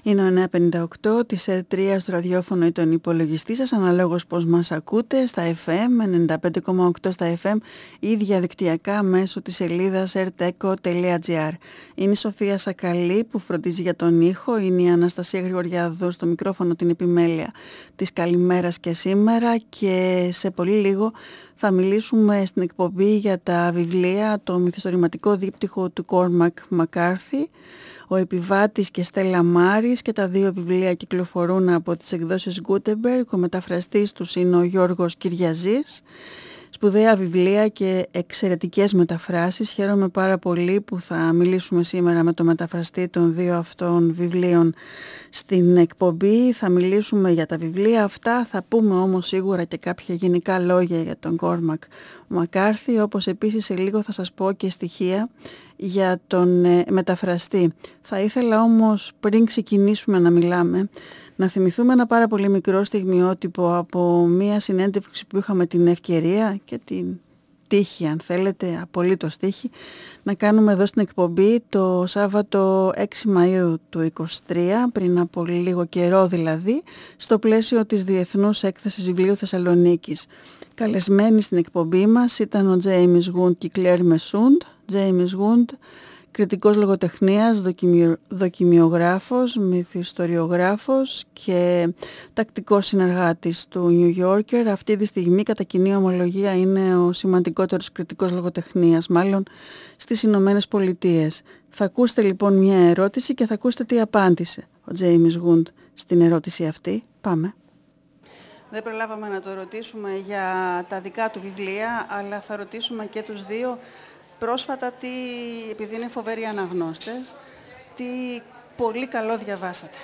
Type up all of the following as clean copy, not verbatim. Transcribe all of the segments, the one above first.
Είναι ο 958 της R3 στο ραδιόφωνο ή τον υπολογιστή σας, αναλόγως πώς μας ακούτε, στα FM, 95,8 στα FM ή διαδικτυακά μέσω της σελίδας rteco.gr. Είναι η Σοφία Σακαλή που φροντίζει για τον ήχο, είναι η Αναστασία Γρηγοριάδου στο μικρόφωνο, την επιμέλεια της καλημέρας και σήμερα, και σε πολύ λίγο θα μιλήσουμε στην εκπομπή για τα βιβλία, το μυθιστορηματικό δίπτυχο του Cormac McCarthy, Ο Επιβάτης και Στέλλα Μάρης, και τα δύο βιβλία κυκλοφορούν από τις εκδόσεις Gutenberg. Ο μεταφραστής τους είναι ο Γιώργος Κυριαζής. Σπουδαία βιβλία και εξαιρετικές μεταφράσεις. Χαίρομαι πάρα πολύ που θα μιλήσουμε σήμερα με το μεταφραστή των δύο αυτών βιβλίων στην εκπομπή. Θα μιλήσουμε για τα βιβλία αυτά, θα πούμε όμως σίγουρα και κάποια γενικά λόγια για τον Cormac McCarthy, όπως επίσης σε λίγο θα σας πω και στοιχεία για τον μεταφραστή. Θα ήθελα όμως πριν ξεκινήσουμε να μιλάμε, να θυμηθούμε ένα πάρα πολύ μικρό στιγμιότυπο από μία συνέντευξη που είχαμε την ευκαιρία και την τύχη, αν θέλετε, απολύτως τύχη, να κάνουμε εδώ στην εκπομπή το Σάββατο 6 Μαΐου του 2023, πριν από λίγο καιρό δηλαδή, στο πλαίσιο της Διεθνούς Έκθεσης Βιβλίου Θεσσαλονίκης. Καλεσμένοι στην εκπομπή μας ήταν ο Τζέιμις Γουντ και η Κλέρ Μεσούντ. Τζέιμις Γουντ, κριτικός λογοτεχνίας, δοκιμιογράφος, μυθιστοριογράφος και τακτικός συνεργάτης του New Yorker. Αυτή τη στιγμή κατά κοινή ομολογία είναι ο σημαντικότερος κριτικός λογοτεχνίας, μάλλον στις Ηνωμένες Πολιτείες. Θα ακούσετε λοιπόν μια ερώτηση και θα ακούσετε τι απάντησε ο Τζέιμις Γουντ στην ερώτηση αυτή. Πάμε. Δεν προλάβαμε να το ρωτήσουμε για τα δικά του βιβλία, αλλά θα ρωτήσουμε και τους δύο πρόσφατα επειδή είναι φοβεροί αναγνώστες, τι πολύ καλό διαβάσατε.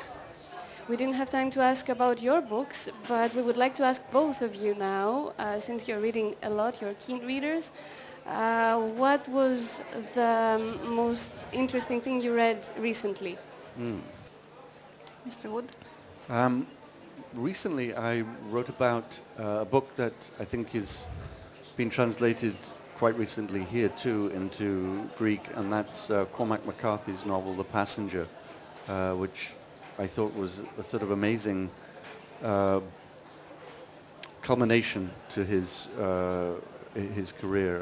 We didn't have time to ask about your books, but we would like to ask both of you now, since you're reading a lot, you're keen readers, what was the most interesting thing you read recently? Mr. Wood? Recently I wrote about a book that I think is been translated quite recently here too into Greek, and that's Cormac McCarthy's novel The Passenger, which I thought was a sort of amazing culmination to his career,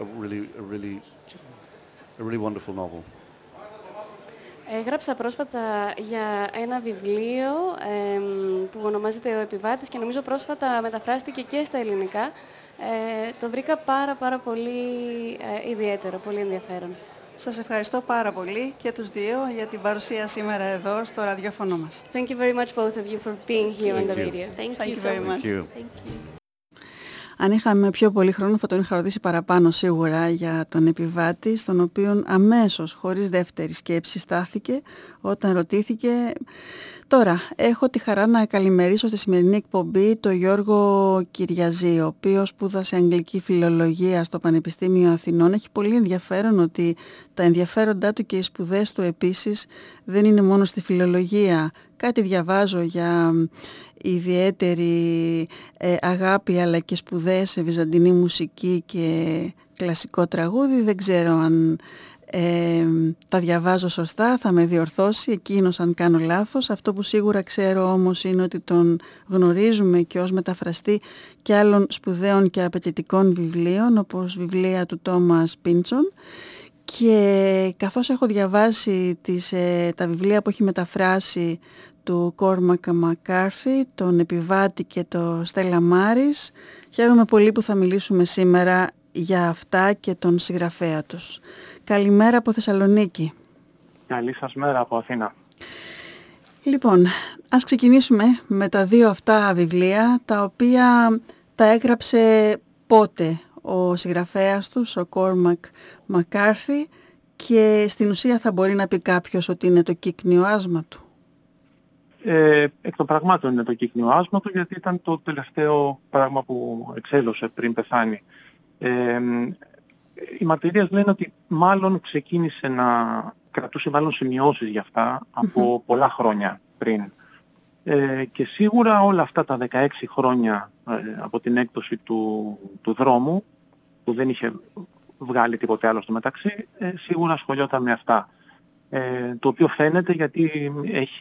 a really wonderful novel. Έγραψα πρόσφατα για ένα βιβλίο που ονομάζεται «Ο Επιβάτης» και νομίζω πρόσφατα μεταφράστηκε και στα ελληνικά. Το βρήκα πάρα πολύ ιδιαίτερο, πολύ ενδιαφέρον. Σας ευχαριστώ πάρα πολύ και τους δύο για την παρουσία σήμερα εδώ στο ραδιόφωνο μας. Thank you very much both of you for being here on the radio. Thank you very much. Thank you. Αν είχαμε πιο πολύ χρόνο θα τον είχα ρωτήσει παραπάνω σίγουρα για τον Επιβάτη, στον οποίο αμέσως, χωρίς δεύτερη σκέψη, στάθηκε όταν ρωτήθηκε. Τώρα, έχω τη χαρά να καλημερίσω στη σημερινή εκπομπή τον Γιώργο Κυριαζή, ο οποίος σπούδασε αγγλική φιλολογία στο Πανεπιστήμιο Αθηνών. Έχει πολύ ενδιαφέρον ότι τα ενδιαφέροντά του και οι σπουδές του επίσης δεν είναι μόνο στη φιλολογία. Κάτι διαβάζω για ιδιαίτερη αγάπη αλλά και σπουδές σε βυζαντινή μουσική και κλασικό τραγούδι. Δεν ξέρω αν τα διαβάζω σωστά, θα με διορθώσει εκείνος αν κάνω λάθος. Αυτό που σίγουρα ξέρω όμως είναι ότι τον γνωρίζουμε και ως μεταφραστή και άλλων σπουδαίων και απαιτητικών βιβλίων, όπως βιβλία του Τόμας Πίντσον. Και καθώς έχω διαβάσει τα βιβλία που έχει μεταφράσει του Cormac McCarthy, τον Επιβάτη και το Στέλλα Μάρης, χαίρομαι πολύ που θα μιλήσουμε σήμερα για αυτά και τον συγγραφέα τους. Καλημέρα από Θεσσαλονίκη. Καλή σας μέρα από Αθήνα. Λοιπόν, ας ξεκινήσουμε με τα δύο αυτά βιβλία, τα οποία τα έγραψε πότε ο συγγραφέας τους, ο Cormac McCarthy, και στην ουσία θα μπορεί να πει κάποιος ότι είναι το κύκνιο άσμα του. Εκ των πραγμάτων είναι το κύκνιο άσμα του, γιατί ήταν το τελευταίο πράγμα που εξέλωσε πριν πεθάνει. Οι μαρτυρίες λένε ότι μάλλον ξεκίνησε να κρατούσε μάλλον σημειώσεις για αυτά από πολλά χρόνια πριν. Και σίγουρα όλα αυτά τα 16 χρόνια από την έκδοση του δρόμου, που δεν είχε βγάλει τίποτε άλλο στο μεταξύ, σίγουρα ασχολιόταν με αυτά. το οποίο φαίνεται γιατί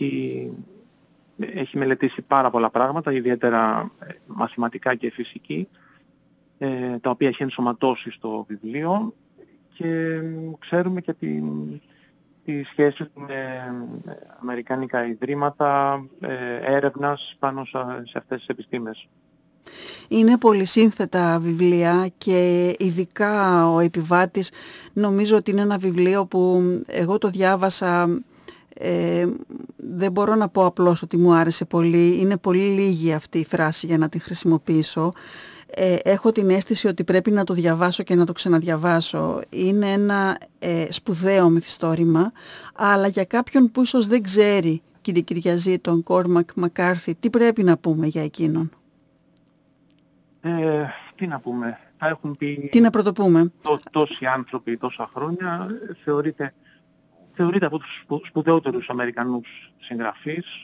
έχει μελετήσει πάρα πολλά πράγματα, ιδιαίτερα μαθηματικά και φυσική, τα οποία έχει ενσωματώσει στο βιβλίο, και ξέρουμε και τη σχέση με αμερικάνικα ιδρύματα έρευνας πάνω σε αυτές τις επιστήμες. Είναι πολύ σύνθετα βιβλία και ειδικά ο Επιβάτης νομίζω ότι είναι ένα βιβλίο που εγώ το διάβασα, δεν μπορώ να πω απλώς ότι μου άρεσε πολύ, είναι πολύ λίγη αυτή η φράση για να την χρησιμοποιήσω. Έχω την αίσθηση ότι πρέπει να το διαβάσω και να το ξαναδιαβάσω. Είναι ένα σπουδαίο μυθιστόρημα, αλλά για κάποιον που ίσως δεν ξέρει, κύριε Κυριαζή, τον Κόρμακ Μακάρθι, τι πρέπει να πούμε για εκείνον? Τι να πούμε, θα έχουν πει τι να πρωτοπούμε. Τόσοι άνθρωποι τόσα χρόνια, θεωρείται από τους σπουδαιότερους Αμερικανούς συγγραφείς.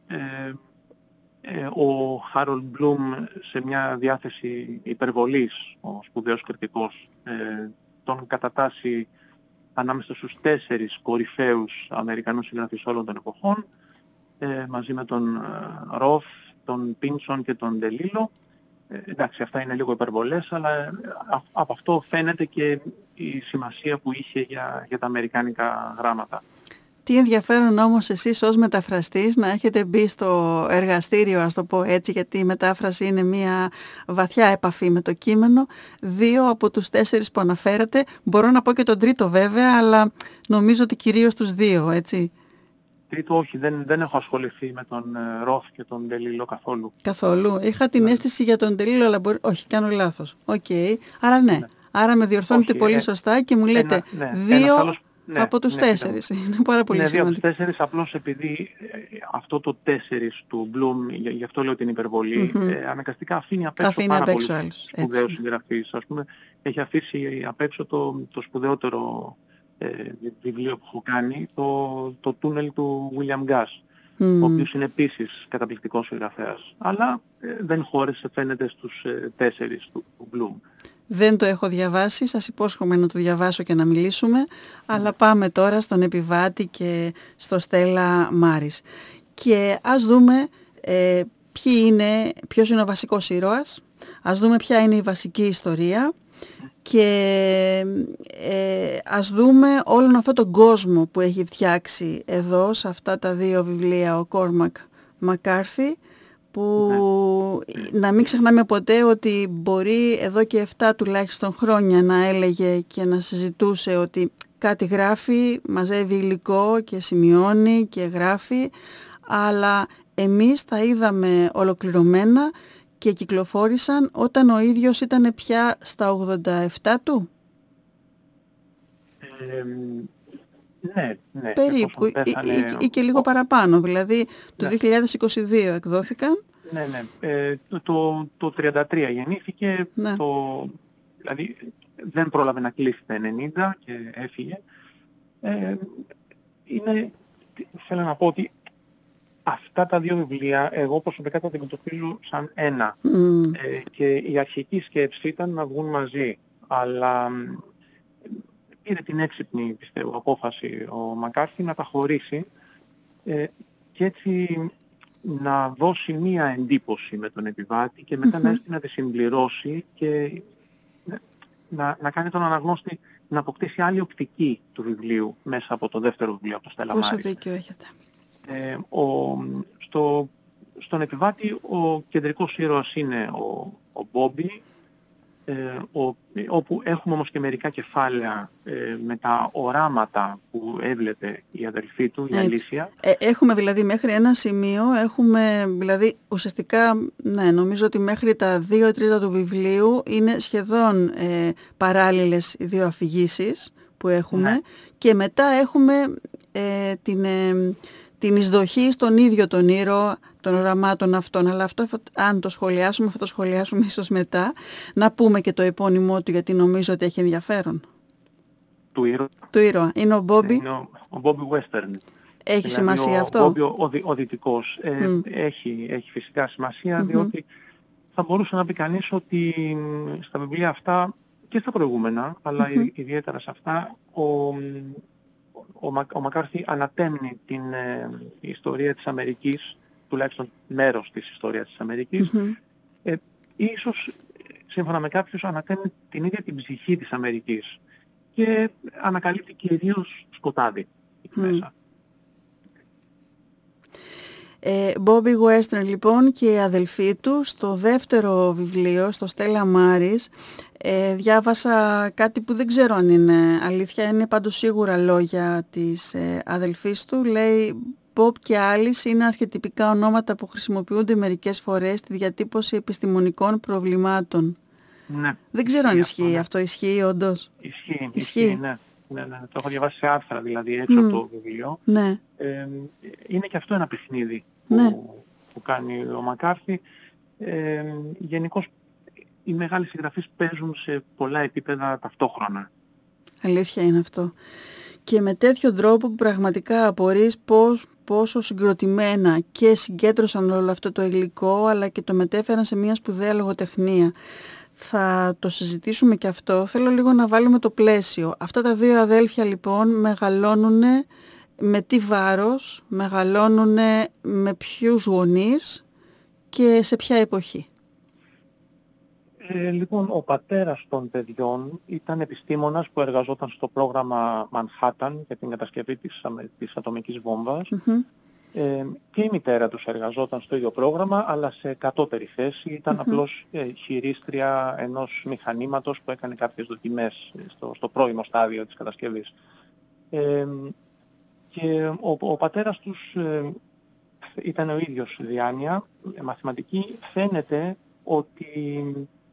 Ο Χάρολντ Μπλουμ, σε μια διάθεση υπερβολής, ο σπουδαίος κριτικός, τον κατατάσσει ανάμεσα στους 4 κορυφαίους Αμερικανούς συγγραφείς όλων των εποχών, μαζί με τον Ροθ, τον Πίνσον και τον Ντελίλο. Εντάξει, αυτά είναι λίγο υπερβολές, αλλά από αυτό φαίνεται και η σημασία που είχε για τα αμερικάνικα γράμματα. Τι ενδιαφέρον όμως εσείς ως μεταφραστής να έχετε μπει στο εργαστήριο, ας το πω έτσι, γιατί η μετάφραση είναι μια βαθιά επαφή με το κείμενο. 2 από τους 4 που αναφέρατε, μπορώ να πω και τον τρίτο βέβαια, αλλά νομίζω ότι κυρίως τους 2, έτσι. Τρίτο όχι, δεν έχω ασχοληθεί με τον Ροθ και τον Ντελίλο καθόλου. Καθόλου. Είχα την αίσθηση για τον Ντελίλο, αλλά όχι, κάνω λάθος. Οκ. Άρα ναι. Άρα με διορθώνετε πολύ σωστά και μου λέτε 2 από τους 4. Είναι πάρα πολύ σημαντικό. 2 από τους 4, απλώς επειδή αυτό το 4 του Bloom, γι' αυτό λέω την υπερβολή, αναγκαστικά αφήνει απ' έξω πάρα πολλούς σπουδαίους συγγραφείς. Ας πούμε, έχει αφήσει απ' έξω το σπουδαιότερο βιβλίο που έχω κάνει, το τούνελ του William Gass, ο οποίος είναι επίσης καταπληκτικός συγγραφέας. Αλλά δεν χώρεσε, φαίνεται, στους 4 του Bloom. Δεν το έχω διαβάσει, σας υπόσχομαι να το διαβάσω και να μιλήσουμε, αλλά πάμε τώρα στον Επιβάτη και στο Στέλλα Μάρης. Και ας δούμε ποιος είναι ο βασικός ήρωας, ας δούμε ποια είναι η βασική ιστορία και ας δούμε όλον αυτόν τον κόσμο που έχει φτιάξει εδώ σε αυτά τα 2 βιβλία ο Κόρμακ Μακάρθι, που να μην ξεχνάμε ποτέ ότι μπορεί εδώ και 7 τουλάχιστον χρόνια να έλεγε και να συζητούσε ότι κάτι γράφει, μαζεύει υλικό και σημειώνει και γράφει, αλλά εμείς τα είδαμε ολοκληρωμένα και κυκλοφόρησαν όταν ο ίδιος ήταν πια στα 87 του. Ναι. Περίπου, ή και λίγο παραπάνω, δηλαδή το 2022 εκδόθηκαν. Ναι. Το 33 γεννήθηκε, δηλαδή δεν πρόλαβε να κλείσει τα 90 και έφυγε. Θέλω να πω ότι αυτά τα 2 βιβλία, εγώ προσωπικά τα αντιμετωπίζω σαν ένα. Και η αρχική σκέψη ήταν να βγουν μαζί, αλλά πήρε την έξυπνη, πιστεύω, απόφαση ο Μακάρθι να τα χωρίσει και έτσι να δώσει μία εντύπωση με τον Επιβάτη και μετά να έρθει να τη συμπληρώσει και να κάνει τον αναγνώστη να αποκτήσει άλλη οπτική του βιβλίου μέσα από το δεύτερο βιβλίο, από το Στέλλα Μάρης. Πόσο δίκιο έχετε. Στον Επιβάτη ο κεντρικός ήρωας είναι ο Μπόμπι, όπου έχουμε όμως και μερικά κεφάλαια με τα οράματα που έβλεπε η αδελφή του, η Αλήσια. Έχουμε δηλαδή μέχρι ένα σημείο, δηλαδή ουσιαστικά, νομίζω ότι μέχρι τα 2 τρίτα του βιβλίου είναι σχεδόν παράλληλες οι 2 αφηγήσεις που έχουμε και μετά έχουμε την εισδοχή στον ίδιο τον ήρωα των οραμάτων αυτών, αλλά αυτό αν το σχολιάσουμε, θα το σχολιάσουμε ίσως μετά. Να πούμε και το επώνυμό του, γιατί νομίζω ότι έχει ενδιαφέρον. Του ήρωα. Είναι ο Μπόμπι. Είναι ο Μπόμπι Western. Έχει δηλαδή σημασία αυτό. Ο Μπόμπι ο δυτικός. Έχει φυσικά σημασία, διότι θα μπορούσε να πει κανείς ότι στα βιβλία αυτά και στα προηγούμενα, αλλά ιδιαίτερα σε αυτά, ο Μακάρθι ανατέμνει την ιστορία της Αμερικής, τουλάχιστον μέρος της ιστορίας της Αμερικής, ίσως σύμφωνα με κάποιους ανατέμνει την ίδια την ψυχή της Αμερικής και ανακαλύπτει κυρίως σκοτάδι εκεί μέσα. Bobby Western λοιπόν και οι αδελφοί του στο δεύτερο βιβλίο, στο Στέλλα Μάρις, διάβασα κάτι που δεν ξέρω αν είναι αλήθεια, είναι πάντως σίγουρα λόγια της αδελφής του. Λέει Bob και Alice είναι αρχετυπικά ονόματα που χρησιμοποιούνται μερικές φορές στη διατύπωση επιστημονικών προβλημάτων. Ναι. Δεν ξέρω αν ισχύει ναι. Αυτό ισχύει όντως? Ισχύει, ναι. Ναι. Το έχω διαβάσει σε άρθρα δηλαδή έξω από το βιβλίο. Ναι. Είναι και αυτό ένα παιχνίδι που κάνει ο Μακάρθι. Γενικώς οι μεγάλοι συγγραφείς παίζουν σε πολλά επίπεδα ταυτόχρονα. Αλήθεια είναι αυτό. Και με τέτοιο τρόπο που πραγματικά απορείς πόσο συγκροτημένα και συγκέντρωσαν όλο αυτό το υλικό, αλλά και το μετέφεραν σε μια σπουδαία λογοτεχνία. Θα το συζητήσουμε και αυτό. Θέλω λίγο να βάλουμε το πλαίσιο. Αυτά τα δύο αδέλφια λοιπόν μεγαλώνουν με τι βάρος, μεγαλώνουν με ποιους γονείς και σε ποια εποχή? Λοιπόν, ο πατέρας των παιδιών ήταν επιστήμονας που εργαζόταν στο πρόγραμμα Manhattan για την κατασκευή της ατομικής βόμβας. Και η μητέρα τους εργαζόταν στο ίδιο πρόγραμμα, αλλά σε κατώτερη θέση. Ήταν απλώς χειρίστρια ενός μηχανήματος που έκανε κάποιες δοκιμές στο πρώιμο στάδιο της κατασκευής. Και ο πατέρας τους ήταν ο ίδιος διάνοια, μαθηματική. Φαίνεται ότι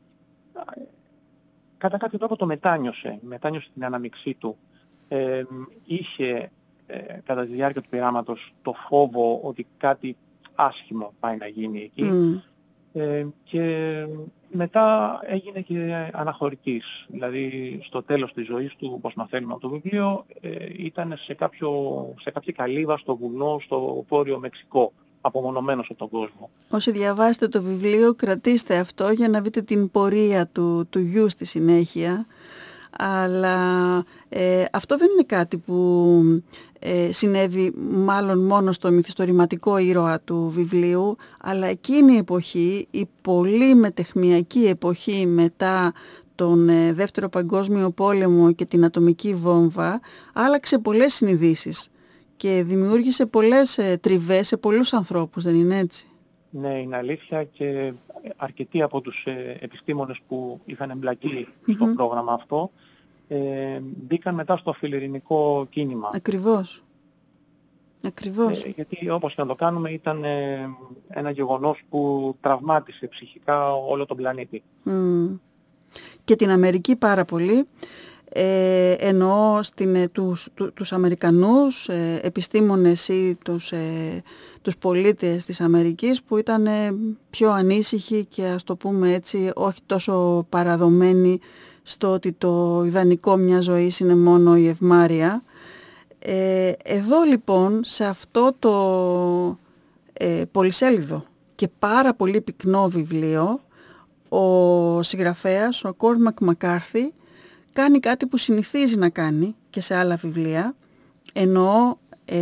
κατά κάποιο τρόπο το μετάνιωσε την αναμειξή του. Είχε κατά τη διάρκεια του πειράματος το φόβο ότι κάτι άσχημο πάει να γίνει εκεί. Και μετά έγινε και αναχωρητής. Δηλαδή στο τέλος της ζωής του, όπως μαθαίνουμε από το βιβλίο, ήταν σε κάποια καλύβα στο βουνό, στο βόρειο Μεξικό, απομονωμένος από τον κόσμο. Όσοι διαβάσετε το βιβλίο, κρατήστε αυτό για να δείτε την πορεία του γιου στη συνέχεια. Αλλά αυτό δεν είναι κάτι που συνέβη μάλλον μόνο στο μυθιστορηματικό ήρωα του βιβλίου, αλλά εκείνη η εποχή, η πολύ μετεχμιακή εποχή μετά τον Δεύτερο Παγκόσμιο Πόλεμο και την ατομική βόμβα, άλλαξε πολλές συνειδήσεις και δημιούργησε πολλές τριβές σε πολλούς ανθρώπους, δεν είναι έτσι? Ναι, είναι αλήθεια, και αρκετοί από τους επιστήμονες που είχαν εμπλακεί στο πρόγραμμα αυτό μπήκαν μετά στο φιλιρινικό κίνημα. Ακριβώς. Γιατί όπως και να το κάνουμε ήταν ένα γεγονός που τραυμάτισε ψυχικά όλο τον πλανήτη. Και την Αμερική πάρα πολύ. Εννοώ τους Αμερικανούς επιστήμονες ή τους πολίτες της Αμερικής που ήταν πιο ανήσυχοι και, ας το πούμε έτσι, όχι τόσο παραδομένοι στο ότι το ιδανικό μιας ζωής είναι μόνο η ευμάρεια. Εδώ λοιπόν, σε αυτό το πολυσέλιδο και πάρα πολύ πυκνό βιβλίο, ο συγγραφέας, ο Κόρμακ Μακάρθι, κάνει κάτι που συνηθίζει να κάνει και σε άλλα βιβλία, εννοώ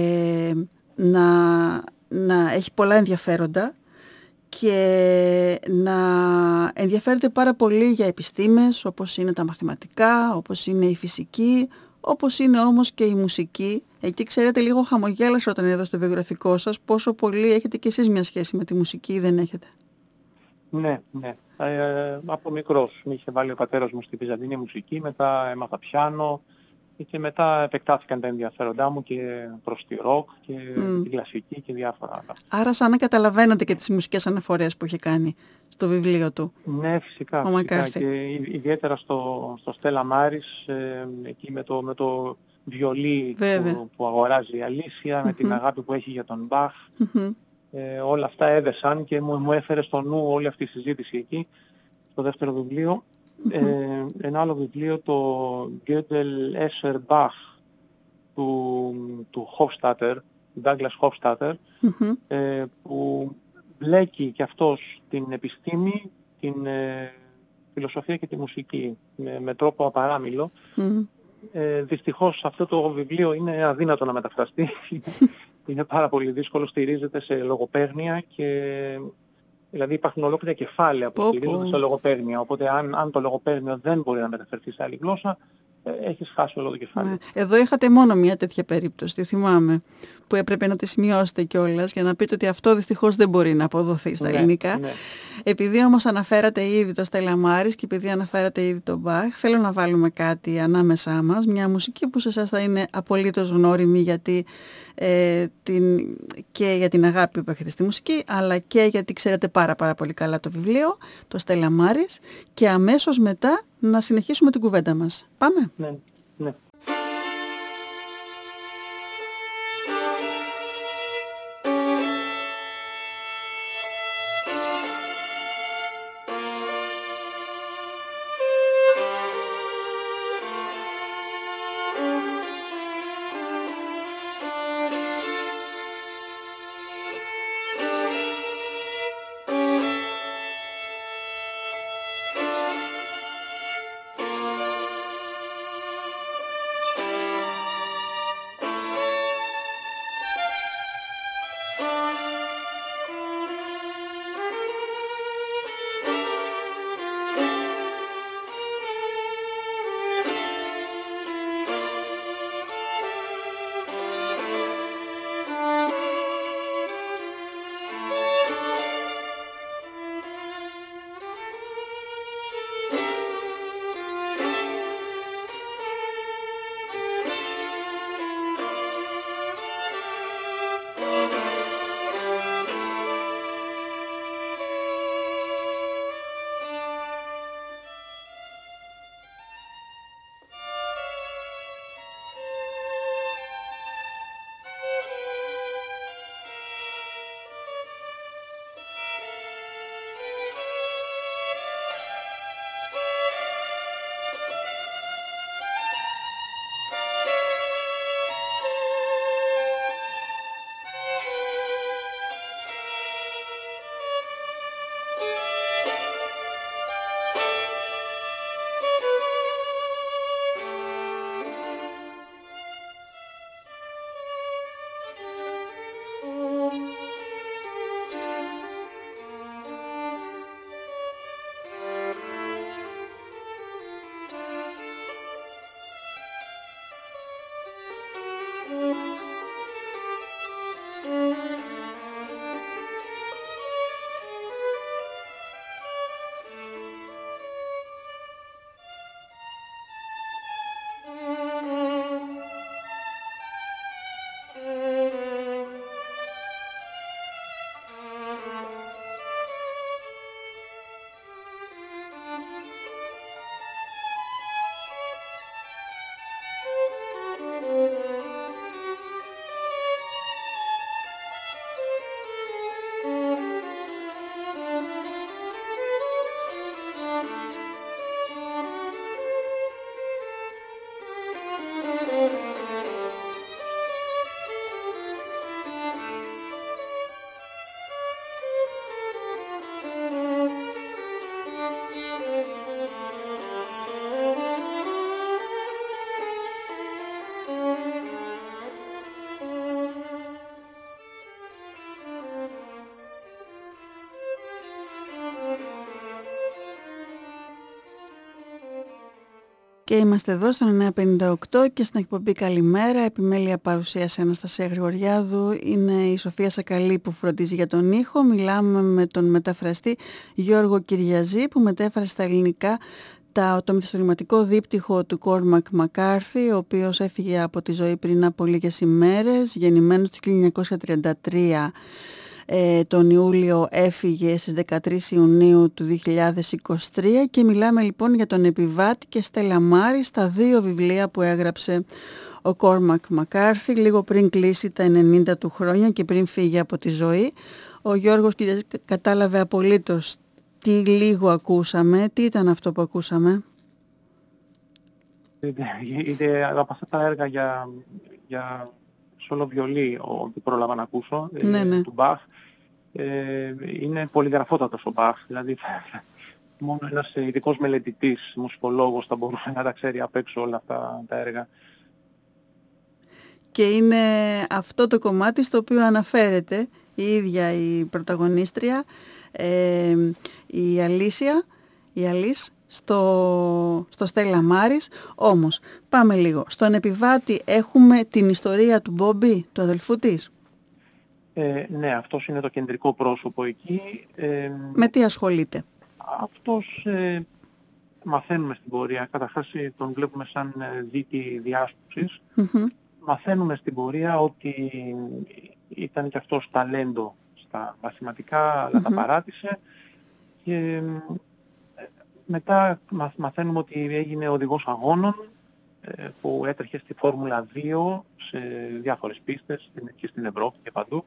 να έχει πολλά ενδιαφέροντα και να ενδιαφέρεται πάρα πολύ για επιστήμες όπως είναι τα μαθηματικά, όπως είναι η φυσική, όπως είναι όμως και η μουσική. Εκεί ξέρετε, λίγο χαμογέλασα όταν είδα στο βιογραφικό σας πόσο πολύ έχετε κι εσείς μια σχέση με τη μουσική, δεν έχετε? Ναι. Από μικρός με είχε βάλει ο πατέρας μου στη βυζαντινή μουσική, μετά έμαθα πιάνο και μετά επεκτάθηκαν τα ενδιαφέροντά μου και προς τη ροκ και την κλασική και διάφορα άλλα. Άρα σαν να καταλαβαίνετε και τις μουσικές αναφορές που είχε κάνει στο βιβλίο του. Ναι, φυσικά. Και ιδιαίτερα στο Στέλλα Μάρις, εκεί με το βιολί που αγοράζει η Αλήσια, με την αγάπη που έχει για τον Μπαχ. Όλα αυτά έδεσαν και μου έφερε στο νου όλη αυτή η συζήτηση εκεί, στο δεύτερο βιβλίο. Ένα άλλο βιβλίο, το Gödel Escher Bach του Hofstadter, Douglas Hofstadter, που μπλέκει και αυτός την επιστήμη, την φιλοσοφία και τη μουσική με τρόπο απαράμιλο. Δυστυχώς αυτό το βιβλίο είναι αδύνατο να μεταφραστεί. Είναι πάρα πολύ δύσκολο, στηρίζεται σε λογοπαίγνια και δηλαδή υπάρχουν ολόκληρα κεφάλαια που στηρίζονται σε λογοπαίγνια. Οπότε αν το λογοπαίγνιο δεν μπορεί να μεταφερθεί σε άλλη γλώσσα, έχεις χάσει όλο το κεφάλαιο. Εδώ είχατε μόνο μια τέτοια περίπτωση, τη θυμάμαι, που έπρεπε να τη σημειώσετε κιόλας για να πείτε ότι αυτό δυστυχώς δεν μπορεί να αποδοθεί στα ελληνικά. Ναι. Επειδή όμως αναφέρατε ήδη το Στέλλα Μάρις και επειδή αναφέρατε ήδη τον Μπαχ, θέλω να βάλουμε κάτι ανάμεσά μας, μια μουσική που σε εσάς θα είναι απολύτως γνώριμη γιατί, και για την αγάπη που έχετε στη μουσική, αλλά και γιατί ξέρετε πάρα πολύ καλά το βιβλίο, το Στέλλα Μάρις, και αμέσως μετά να συνεχίσουμε την κουβέντα μας. Πάμε? Ναι. Και είμαστε εδώ στο 958 και στην εκπομπή Καλημέρα. Επιμέλεια παρουσίαση Αναστασία Γρηγοριάδου. Είναι η Σοφία Σακαλή που φροντίζει για τον ήχο. Μιλάμε με τον μεταφραστή Γιώργο Κυριαζή που μετέφρασε στα ελληνικά το μυθιστορηματικό δίπτυχο του Κόρμακ Μακάρθι, ο οποίος έφυγε από τη ζωή πριν από λίγες ημέρες, γεννημένος το 1933. Τον Ιούλιο έφυγε στις 13 Ιουνίου του 2023 και μιλάμε λοιπόν για τον Επιβάτη και Στέλλα Μάρις, στα δύο βιβλία που έγραψε ο Κόρμακ Μακάρθι λίγο πριν κλείσει τα 90 του χρόνια και πριν φύγει από τη ζωή. Ο Γιώργος κατάλαβε απολύτως τι λίγο ακούσαμε. Τι ήταν αυτό που ακούσαμε? Είναι από αυτά τα έργα για σόλο βιολί που πρόλαβα να ακούσω, του Μπαχ. Είναι πολυγραφότατος ο Μπαχ, δηλαδή μόνο ένας ειδικός μελετητής, μουσικολόγος θα μπορούσε να τα ξέρει απ' έξω όλα αυτά τα έργα. Και είναι αυτό το κομμάτι στο οποίο αναφέρεται η ίδια η πρωταγωνίστρια, η Αλής, στο Στέλλα Μάρις. Όμως, πάμε λίγο. Στον επιβάτη έχουμε την ιστορία του Μπόμπι, του αδελφού της. Ναι, αυτός είναι το κεντρικό πρόσωπο εκεί. Με τι ασχολείται? Αυτός μαθαίνουμε στην πορεία. Καταρχάς τον βλέπουμε σαν δίτη διάσπωσης. Μαθαίνουμε στην πορεία ότι ήταν και αυτός ταλέντο στα μαθηματικά, αλλά τα παράτησε. Και μετά μαθαίνουμε ότι έγινε οδηγός αγώνων, που έτρεχε στη Φόρμουλα 2 σε διάφορες πίστες και στην Ευρώπη και παντού.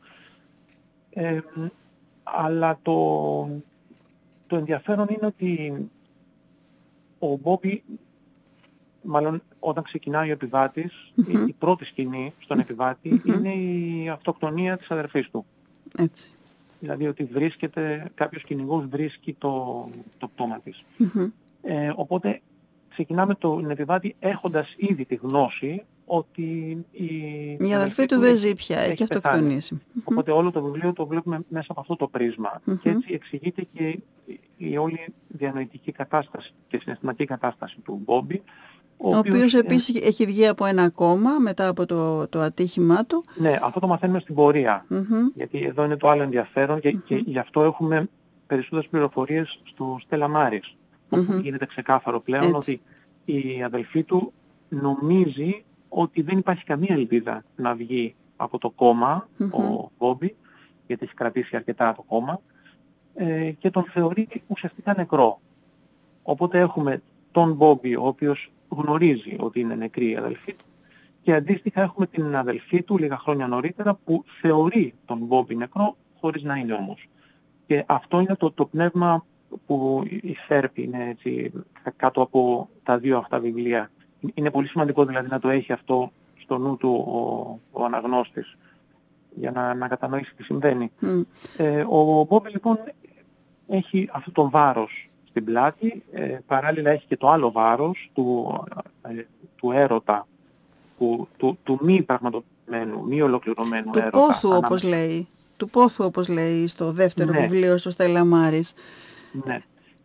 Αλλά το ενδιαφέρον είναι ότι ο Μπόμπι, μάλλον όταν ξεκινάει ο επιβάτης, η πρώτη σκηνή στον επιβάτη είναι η αυτοκτονία της αδερφής του. Έτσι. Δηλαδή ότι κάποιος κυνηγός βρίσκει το πτώμα της. Οπότε ξεκινάμε τον επιβάτη έχοντας ήδη τη γνώση ότι η αδελφή του δεν ζει πια, έχει αυτοκτονήσει. Οπότε όλο το βιβλίο το βλέπουμε μέσα από αυτό το πρίσμα. Και έτσι εξηγείται και η όλη διανοητική κατάσταση και συναισθηματική κατάσταση του Μπόμπι. Ο οποίος επίσης έχει βγει από ένα κόμμα μετά από το ατύχημά του. Ναι, αυτό το μαθαίνουμε στην πορεία. Γιατί εδώ είναι το άλλο ενδιαφέρον και γι' αυτό έχουμε περισσότερες πληροφορίες στο Στέλλα Μάρις. Όπου γίνεται ξεκάθαρο πλέον ότι η αδελφή του νομίζει ότι δεν υπάρχει καμία ελπίδα να βγει από το κόμμα ο Μπόμπι, γιατί έχει κρατήσει αρκετά το κόμμα, και τον θεωρεί ουσιαστικά νεκρό. Οπότε έχουμε τον Μπόμπι, ο οποίος γνωρίζει ότι είναι νεκρή η αδελφή του, και αντίστοιχα έχουμε την αδελφή του λίγα χρόνια νωρίτερα που θεωρεί τον Μπόμπι νεκρό χωρίς να είναι όμως. Και αυτό είναι το πνεύμα που υφέρπει, είναι έτσι, κάτω από τα δύο αυτά βιβλία. Είναι πολύ σημαντικό δηλαδή να το έχει αυτό στο νου του ο αναγνώστης για να κατανοήσει τι συμβαίνει. Ο Μπόμπι λοιπόν έχει αυτό το βάρος στην πλάτη, παράλληλα έχει και το άλλο βάρος του έρωτα, του μη πραγματοποιημένου, μη ολοκληρωμένου έρωτα. Του πόθου όπως λέει στο δεύτερο βιβλίο στο Στέλλα Μάρις. Ναι.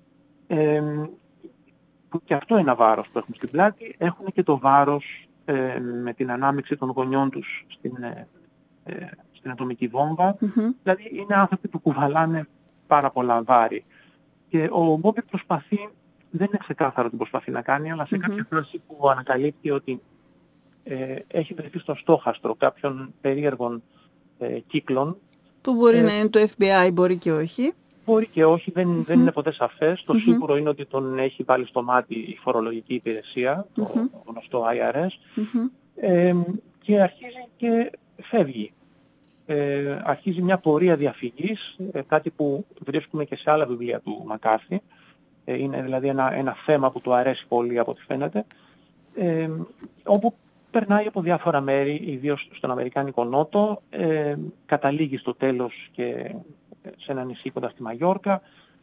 Και αυτό είναι ένα βάρος που έχουμε στην πλάτη. Έχουν και το βάρος με την ανάμειξη των γονιών τους στην ατομική βόμβα. Δηλαδή είναι άνθρωποι που κουβαλάνε πάρα πολλά βάρη. Και ο Μπόμπι προσπαθεί, δεν είναι ξεκάθαρο τι προσπαθεί να κάνει, αλλά σε κάποια φράση που ανακαλύπτει ότι έχει βρεθεί στο στόχαστρο κάποιων περίεργων κύκλων. Που μπορεί να είναι το FBI, μπορεί και όχι. Μπορεί και όχι, δεν είναι ποτέ σαφές. Το σίγουρο είναι ότι τον έχει βάλει στο μάτι η φορολογική υπηρεσία, το γνωστό IRS, και αρχίζει και φεύγει. Αρχίζει μια πορεία διαφυγής, κάτι που βρίσκουμε και σε άλλα βιβλία του Μακάρθι. Είναι δηλαδή ένα θέμα που του αρέσει πολύ από ό,τι φαίνεται, όπου περνάει από διάφορα μέρη, ιδίως στον Αμερικάνικο Νότο, καταλήγει στο τέλος και σε ένα νησί κοντά στη Μαγιόρκα.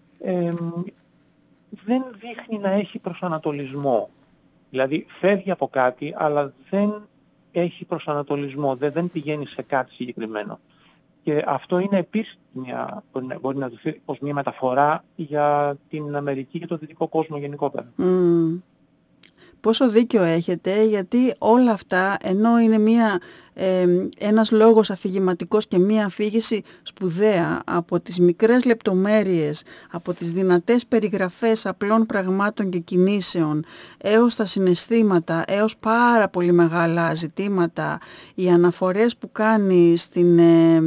Δεν δείχνει να έχει προσανατολισμό. Δηλαδή φεύγει από κάτι, αλλά δεν έχει προσανατολισμό, δεν πηγαίνει σε κάτι συγκεκριμένο. Και αυτό είναι επίσης μπορεί να δοθεί ως μια μεταφορά για την Αμερική και τον δυτικό κόσμο γενικότερα. Πόσο δίκιο έχετε, γιατί όλα αυτά, ενώ είναι ένας λόγος αφηγηματικός και μία αφήγηση σπουδαία από τις μικρές λεπτομέρειες, από τις δυνατές περιγραφές απλών πραγμάτων και κινήσεων, έως τα συναισθήματα, έως πάρα πολύ μεγάλα ζητήματα, οι αναφορές που κάνει στην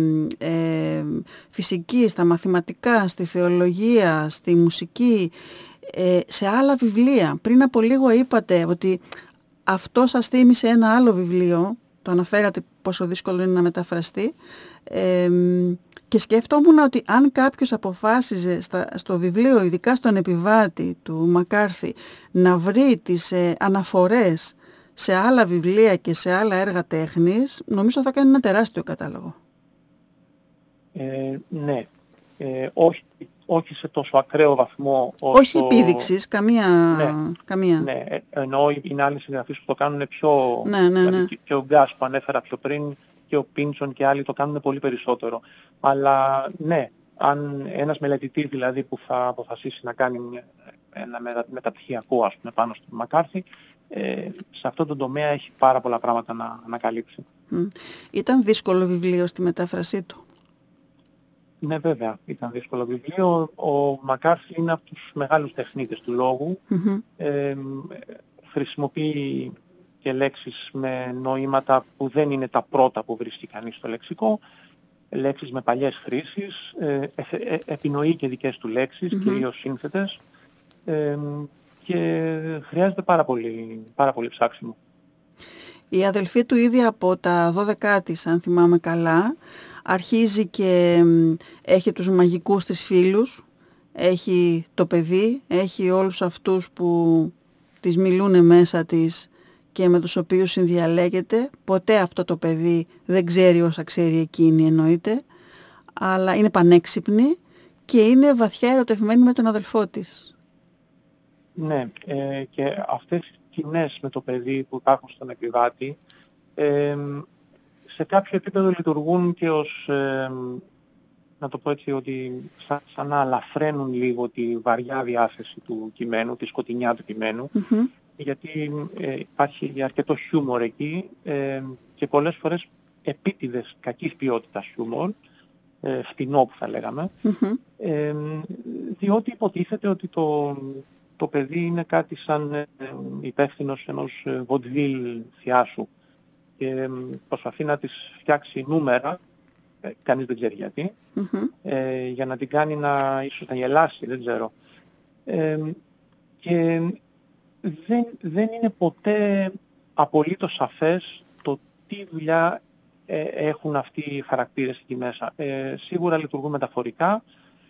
φυσική, στα μαθηματικά, στη θεολογία, στη μουσική, σε άλλα βιβλία. Πριν από λίγο είπατε ότι αυτό σας θύμισε ένα άλλο βιβλίο, το αναφέρατε πόσο δύσκολο είναι να μεταφραστεί, και σκέφτομουν ότι αν κάποιος αποφάσιζε στο βιβλίο, ειδικά στον επιβάτη του Μακάρθι, να βρει τις αναφορές σε άλλα βιβλία και σε άλλα έργα τέχνης, νομίζω θα κάνει ένα τεράστιο κατάλογο. Ναι. Όχι όχι σε τόσο ακραίο βαθμό όσο... Όχι επίδειξης, καμία... Ναι, ενώ είναι άλλοι συγγραφείς που το κάνουν πιο... Ναι. Δηλαδή και ο Γκάς που ανέφερα πιο πριν και ο Πίντσον και άλλοι το κάνουν πολύ περισσότερο. Αλλά ναι, αν ένας μελετητής δηλαδή που θα αποφασίσει να κάνει ένα μεταπτυχιακό, ας πούμε, πάνω στον Μακάρθι, σε αυτό το τομέα έχει πάρα πολλά πράγματα να ανακαλύψει. Ήταν δύσκολο βιβλίο στη μετάφρασή του? Ναι, βέβαια, ήταν δύσκολο βιβλίο. Ο Μακάρθι είναι από τους μεγάλους τεχνίτες του λόγου. Χρησιμοποιεί και λέξεις με νοήματα που δεν είναι τα πρώτα που βρίσκει κανείς στο λεξικό. Λέξεις με παλιές χρήσεις, επινοεί και δικές του λέξεις, κυρίως σύνθετες, και χρειάζεται πάρα πολύ ψάξιμο. Η αδελφή του ήδη από τα 12 της, αν θυμάμαι καλά, αρχίζει και έχει τους μαγικούς της φίλους, έχει το παιδί, έχει όλους αυτούς που τις μιλούν μέσα της και με τους οποίους συνδιαλέγεται. Ποτέ αυτό το παιδί δεν ξέρει όσα ξέρει εκείνη, εννοείται, αλλά είναι πανέξυπνη και είναι βαθιά ερωτευμένη με τον αδελφό της. Ναι, και αυτές οι σκηνές με το παιδί που υπάρχουν στον επιβάτη, σε κάποιο επίπεδο λειτουργούν και ως, να το πω έτσι, ότι σαν να αλαφραίνουν λίγο τη βαριά διάθεση του κειμένου, τη σκοτεινιά του κειμένου, γιατί υπάρχει αρκετό χιούμορ εκεί, και πολλές φορές επίτηδες κακής ποιότητας χιούμορ, φτηνό που θα λέγαμε, διότι υποτίθεται ότι το παιδί είναι κάτι σαν υπεύθυνος ενός βοντβίλ θειάσου και προσπαθεί να της φτιάξει νούμερα, κανείς δεν ξέρει γιατί, για να την κάνει ίσως να γελάσει, δεν ξέρω. Και δεν είναι ποτέ απολύτως σαφές το τι δουλειά έχουν αυτοί οι χαρακτήρες εκεί μέσα. Σίγουρα λειτουργούν μεταφορικά.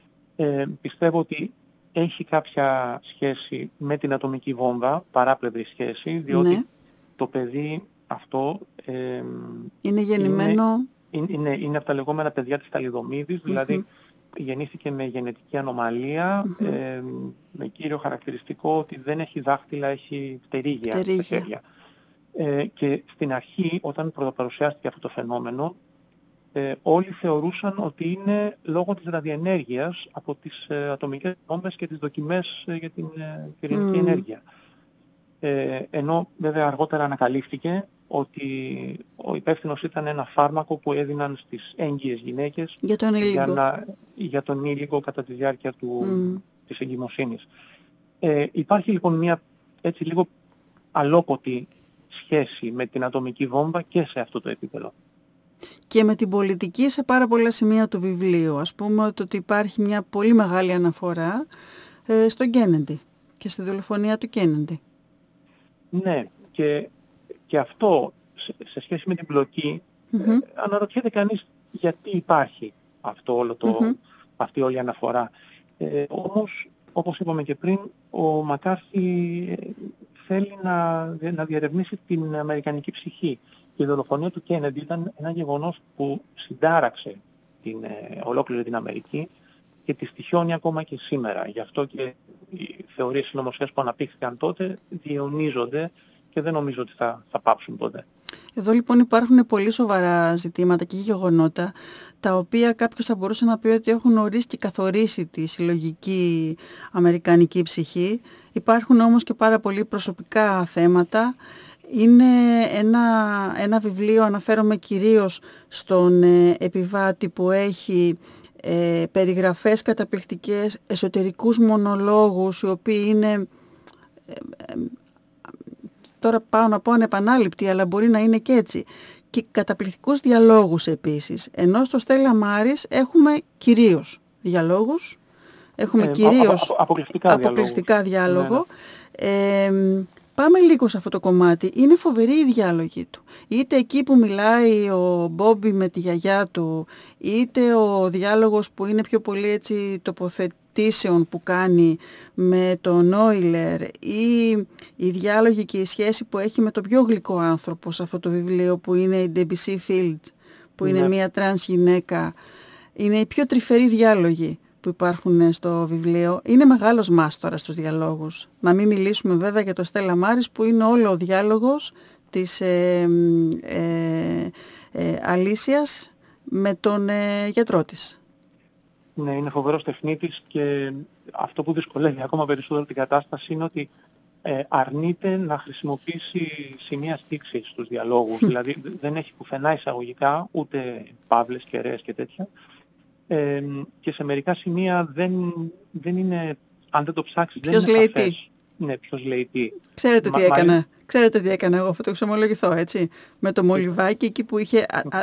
Πιστεύω ότι έχει κάποια σχέση με την ατομική βόμβα, παράπλευρη σχέση, διότι το παιδί αυτό είναι γεννημένο... Είναι από τα λεγόμενα παιδιά της Ταλιδομίδης, δηλαδή γεννήθηκε με γενετική ανομαλία, με κύριο χαρακτηριστικό ότι δεν έχει δάχτυλα, έχει πτερίγια στα χέρια. Και στην αρχή, όταν πρωτοπαρουσιάστηκε αυτό το φαινόμενο, όλοι θεωρούσαν ότι είναι λόγω της ραδιενέργειας από τις ατομικές βόμβες και τις δοκιμές για την πυρηνική ενέργεια. Ενώ βέβαια αργότερα ανακαλύφθηκε ότι ο υπεύθυνος ήταν ένα φάρμακο που έδιναν στις έγκυες γυναίκες για τον ήλικο κατά τη διάρκεια της εγκυμοσύνης. Υπάρχει λοιπόν μια έτσι λίγο αλόκοτη σχέση με την ατομική βόμβα και σε αυτό το επίπεδο. Και με την πολιτική σε πάρα πολλά σημεία του βιβλίου. Ας πούμε ότι υπάρχει μια πολύ μεγάλη αναφορά στον Κέννεντι και στη δολοφονία του Κέννεντι. Ναι, και αυτό σε σχέση με την πλοκή, αναρωτιέται κανείς γιατί υπάρχει αυτό όλο αυτή όλη η αναφορά. Όμως, όπως είπαμε και πριν, ο Μακάρθι θέλει να διερευνήσει την αμερικανική ψυχή. Και η δολοφονία του Κέννεντι ήταν ένα γεγονός που συντάραξε ολόκληρη την Αμερική και τη στοιχιώνει ακόμα και σήμερα. Γι' αυτό και οι θεωρίες συνωμοσίας που αναπτύχθηκαν τότε διαιωνίζονται και δεν νομίζω ότι θα πάψουν ποτέ. Εδώ λοιπόν υπάρχουν πολύ σοβαρά ζητήματα και γεγονότα, τα οποία κάποιος θα μπορούσε να πει ότι έχουν ορίσει και καθορίσει τη συλλογική αμερικανική ψυχή. Υπάρχουν όμως και πάρα πολύ προσωπικά θέματα. Είναι ένα βιβλίο, αναφέρομαι κυρίως στον επιβάτη, που έχει περιγραφές καταπληκτικές, εσωτερικούς μονολόγους, οι οποίοι είναι... Τώρα πάω να πω ανεπανάληπτοι, αλλά μπορεί να είναι και έτσι. Και καταπληκτικούς διαλόγους επίσης. Ενώ στο Στέλλα Μάρης έχουμε κυρίως διαλόγους. Έχουμε κυρίως αποκλειστικά διάλογο. Ναι. Πάμε λίγο σε αυτό το κομμάτι. Είναι φοβερή η διάλογη του. Είτε εκεί που μιλάει ο Μπόμπι με τη γιαγιά του, είτε ο διάλογος που είναι πιο πολύ έτσι τοποθετήσεων που κάνει με τον Όιλερ, ή η διάλογη και η σχέση που έχει με τον πιο γλυκό άνθρωπο σε αυτό το βιβλίο, που είναι η Debussy Field, που είναι μια τρανς γυναίκα. Είναι οι πιο τρυφεροί διάλογοι που που υπάρχουν στο βιβλίο. Είναι μεγάλος μάστορας στους διαλόγους. Να μην μιλήσουμε βέβαια για το Στέλλα Μάρης, που είναι όλο ο διάλογος της Αλήσιας με τον γιατρό της. Ναι, είναι φοβερός τεχνίτης και αυτό που δυσκολεύει ακόμα περισσότερο την κατάσταση είναι ότι αρνείται να χρησιμοποιήσει σημεία στίξης στους διαλόγους. Δηλαδή δεν έχει πουθενά εισαγωγικά, ούτε παύλες, κεραίες και τέτοια. Και σε μερικά σημεία δεν είναι, αν δεν το ψάξεις, δεν είναι σαφές. Ναι, ποιος λέει τι. Ξέρετε τι έκανα. Ξέρετε τι έκανα εγώ, θα το εξομολογηθώ, έτσι. Με το μολυβάκι, εκεί που είχε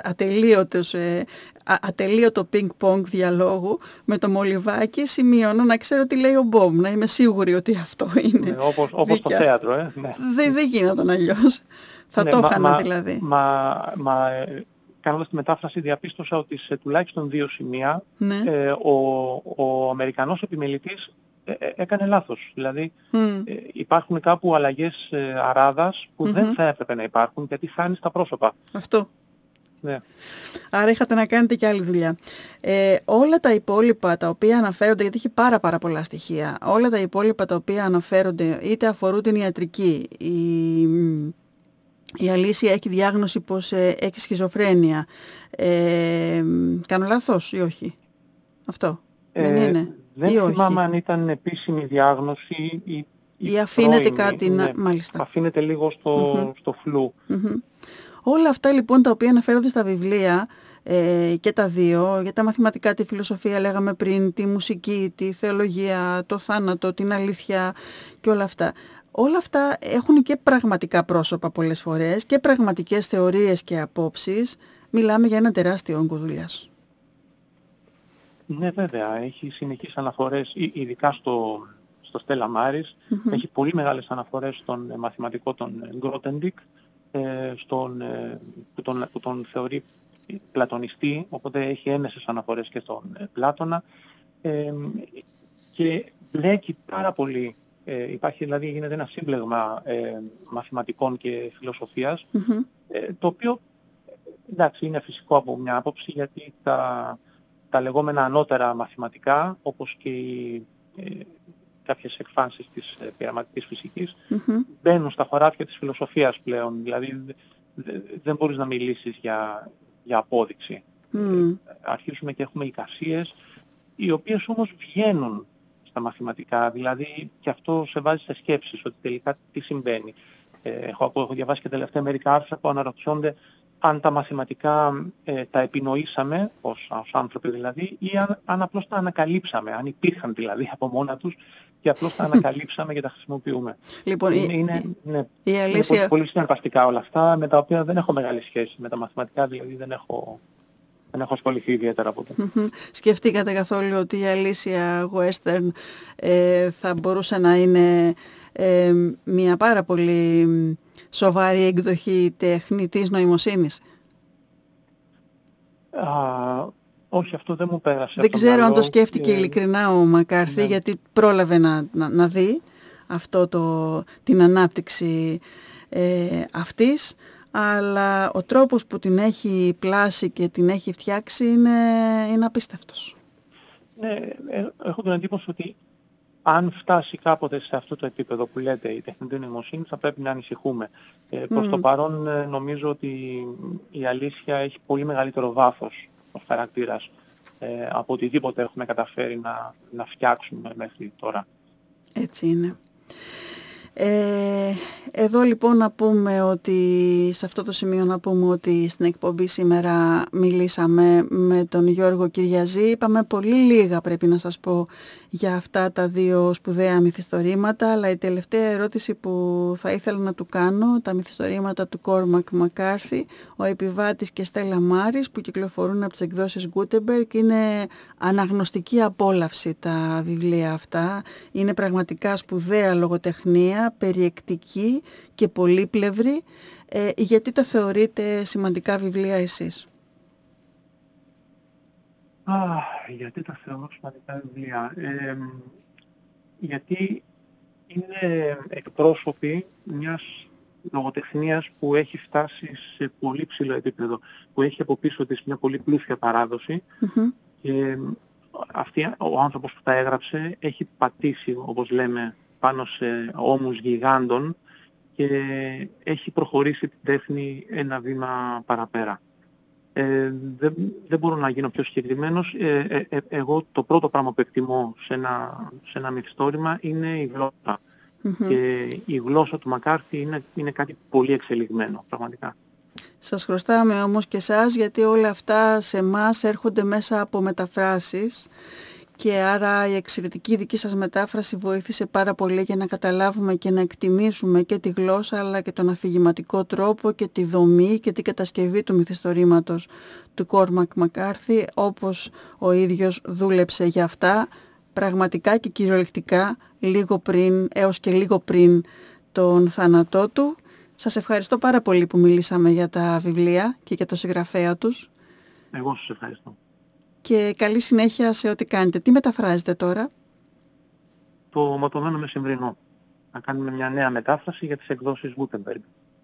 ατελείωτο πινκ-πονγκ διαλόγου, με το μολυβάκι σημείωνα να ξέρω τι λέει ο Μπομ, να είμαι σίγουρη ότι αυτό είναι. Ναι, όπως στο θέατρο, Ναι. Δεν γίνονταν αλλιώς. Θα το έκανα δηλαδή. Κάνοντας τη μετάφραση διαπίστωσα ότι σε τουλάχιστον 2 σημεία ο Αμερικανός επιμελητής έκανε λάθος. Δηλαδή υπάρχουν κάπου αλλαγές αράδας που δεν θα έπρεπε να υπάρχουν, γιατί χάνεις τα πρόσωπα. Αυτό. Ναι. Άρα είχατε να κάνετε και άλλη δουλειά. Όλα τα υπόλοιπα τα οποία αναφέρονται, γιατί έχει πάρα πολλά στοιχεία, όλα τα υπόλοιπα τα οποία αναφέρονται είτε αφορούν την ιατρική, η Αλήσια έχει διάγνωση πως έχει σχιζοφρένεια. Κάνω λάθος ή όχι? Αυτό δεν είναι? Δεν θυμάμαι αν ήταν επίσημη διάγνωση ή αφήνεται κάτι μάλιστα. Αφήνεται λίγο στο φλου. Όλα αυτά λοιπόν τα οποία αναφέρονται στα βιβλία και τα δύο, για τα μαθηματικά, τη φιλοσοφία λέγαμε πριν, τη μουσική, τη θεολογία, το θάνατο, την αλήθεια και όλα αυτά. Όλα αυτά έχουν και πραγματικά πρόσωπα πολλές φορές και πραγματικές θεωρίες και απόψεις. Μιλάμε για ένα τεράστιο όγκο δουλειάς. Ναι, βέβαια. Έχει συνεχείς αναφορές, ειδικά στο Στέλλα Μάρης. Έχει πολύ μεγάλες αναφορές στον μαθηματικό τον Γκρότεντικ, που τον θεωρεί πλατωνιστή, οπότε έχει έμεσες αναφορές και στον Πλάτωνα. Και μπλέκει πάρα πολύ. Υπάρχει δηλαδή, γίνεται ένα σύμπλεγμα μαθηματικών και φιλοσοφίας, το οποίο εντάξει είναι φυσικό από μια άποψη, γιατί τα λεγόμενα ανώτερα μαθηματικά, όπως και κάποιες εκφάνσεις της πειραματικής φυσικής, μπαίνουν στα χωράφια της φιλοσοφίας πλέον. Δηλαδή δεν μπορείς να μιλήσεις για απόδειξη. Αρχίζουμε και έχουμε εικασίες, οι οποίες όμως βγαίνουν στα μαθηματικά, δηλαδή και αυτό σε βάζει σε σκέψεις, ότι τελικά τι συμβαίνει. Έχω διαβάσει και τελευταία μερικά άρθρα που αναρωτιόνται αν τα μαθηματικά τα επινοήσαμε, ως άνθρωποι δηλαδή, ή αν απλώς τα ανακαλύψαμε, αν υπήρχαν δηλαδή από μόνα τους και απλώς τα ανακαλύψαμε και τα χρησιμοποιούμε. Λοιπόν, είναι Αλήσια... πολύ συναρπαστικά όλα αυτά, με τα οποία δεν έχω μεγάλη σχέση. Με τα μαθηματικά δηλαδή δεν έχω ασχοληθεί ιδιαίτερα από το. Σκεφτήκατε καθόλου ότι η Αλήσια Western θα μπορούσε να είναι μια πάρα πολύ σοβαρή εκδοχή τεχνητής νοημοσύνης? Όχι, αυτό δεν μου πέρασε. Δεν ξέρω αν το σκέφτηκε ειλικρινά ο Μακάρθι, γιατί πρόλαβε να δει την ανάπτυξη αυτής, αλλά ο τρόπος που την έχει πλάσει και την έχει φτιάξει είναι απίστευτος. Ναι, έχω την εντύπωση ότι αν φτάσει κάποτε σε αυτό το επίπεδο που λέτε η τεχνητή νοημοσύνη, θα πρέπει να ανησυχούμε. Προς το παρόν νομίζω ότι η Αλήσια έχει πολύ μεγαλύτερο βάθος ως χαρακτήρας από οτιδήποτε έχουμε καταφέρει να φτιάξουμε μέχρι τώρα. Έτσι είναι. Εδώ λοιπόν να πούμε ότι, σε αυτό το σημείο να πούμε ότι στην εκπομπή σήμερα μιλήσαμε με τον Γιώργο Κυριαζή. Είπαμε πολύ λίγα, πρέπει να σας πω, για αυτά τα δύο σπουδαία μυθιστορήματα, αλλά η τελευταία ερώτηση που θα ήθελα να του κάνω, τα μυθιστορήματα του Κόρμακ Μακάρθι, ο Επιβάτης και Στέλλα Μάρης, που κυκλοφορούν από τις εκδόσεις Gutenberg, είναι αναγνωστική απόλαυση τα βιβλία αυτά. Είναι πραγματικά σπουδαία λογοτεχνία, περιεκτική και πολύπλευρη. Γιατί τα θεωρείτε σημαντικά βιβλία εσείς? Γιατί τα θεωρώ σημαντικά βιβλία? Γιατί είναι εκπρόσωποι μιας λογοτεχνίας που έχει φτάσει σε πολύ ψηλό επίπεδο, που έχει από πίσω της μια πολύ πλούσια παράδοση και ο άνθρωπος που τα έγραψε έχει πατήσει, όπως λέμε, πάνω σε ώμους γιγάντων και έχει προχωρήσει την τέχνη ένα βήμα παραπέρα. Δεν μπορώ να γίνω πιο συγκεκριμένος. Εγώ το πρώτο πράγμα που εκτιμώ σε ένα μυθιστόρημα είναι η γλώσσα. Και η γλώσσα του Μακάρθι είναι κάτι πολύ εξελιγμένο, πραγματικά. Σας χρωστάμε όμως και εσάς, γιατί όλα αυτά σε εμάς έρχονται μέσα από μεταφράσεις και άρα η εξαιρετική δική σας μετάφραση βοήθησε πάρα πολύ για να καταλάβουμε και να εκτιμήσουμε και τη γλώσσα, αλλά και τον αφηγηματικό τρόπο και τη δομή και την κατασκευή του μυθιστορήματος του Κόρμακ Μακάρθι, όπως ο ίδιος δούλεψε για αυτά πραγματικά και κυριολεκτικά έως και λίγο πριν τον θάνατό του. Σας ευχαριστώ πάρα πολύ που μιλήσαμε για τα βιβλία και για το συγγραφέα τους. Εγώ σας ευχαριστώ. Και καλή συνέχεια σε ό,τι κάνετε. Τι μεταφράζετε τώρα? Το ματωμένο μεσημβρινό. Να κάνουμε μια νέα μετάφραση για τις εκδόσεις Gutenberg.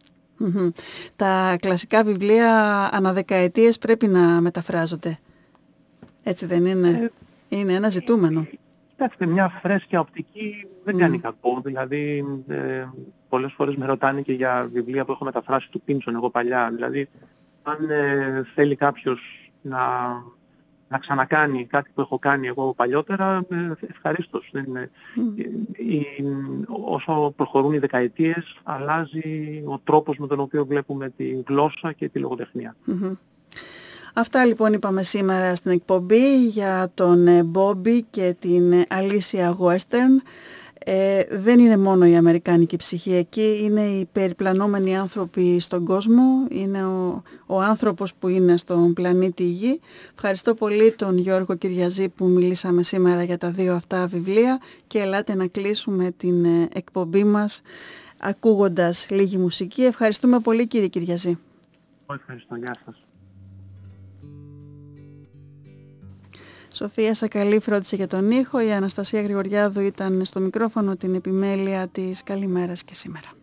Τα κλασικά βιβλία αναδεκαετίες πρέπει να μεταφράζονται. Έτσι δεν είναι? Είναι ένα ζητούμενο. Κοιτάξτε, μια φρέσκια οπτική δεν κάνει κακό. Δηλαδή, πολλές φορές με ρωτάνε και για βιβλία που έχω μεταφράσει του Πίντσον εγώ παλιά. Δηλαδή, αν θέλει κάποιος να ξανακάνει κάτι που έχω κάνει εγώ παλιότερα, ευχαρίστως. Όσο προχωρούν οι δεκαετίες, αλλάζει ο τρόπος με τον οποίο βλέπουμε τη γλώσσα και τη λογοτεχνία. Αυτά λοιπόν είπαμε σήμερα στην εκπομπή για τον Μπόμπι και την Αλίσια Western. Δεν είναι μόνο η αμερικάνικη ψυχή εκεί, είναι οι περιπλανόμενοι άνθρωποι στον κόσμο, είναι ο άνθρωπος που είναι στον πλανήτη Γη. Ευχαριστώ πολύ τον Γιώργο Κυριαζή που μιλήσαμε σήμερα για τα δύο αυτά βιβλία και ελάτε να κλείσουμε την εκπομπή μας ακούγοντας λίγη μουσική. Ευχαριστούμε πολύ κύριε Κυριαζή. Ευχαριστώ, γεια σας. Σοφία Σακαλή φρόντισε για τον ήχο, η Αναστασία Γρηγοριάδου ήταν στο μικρόφωνο, την επιμέλεια της. Καλημέρα και σήμερα.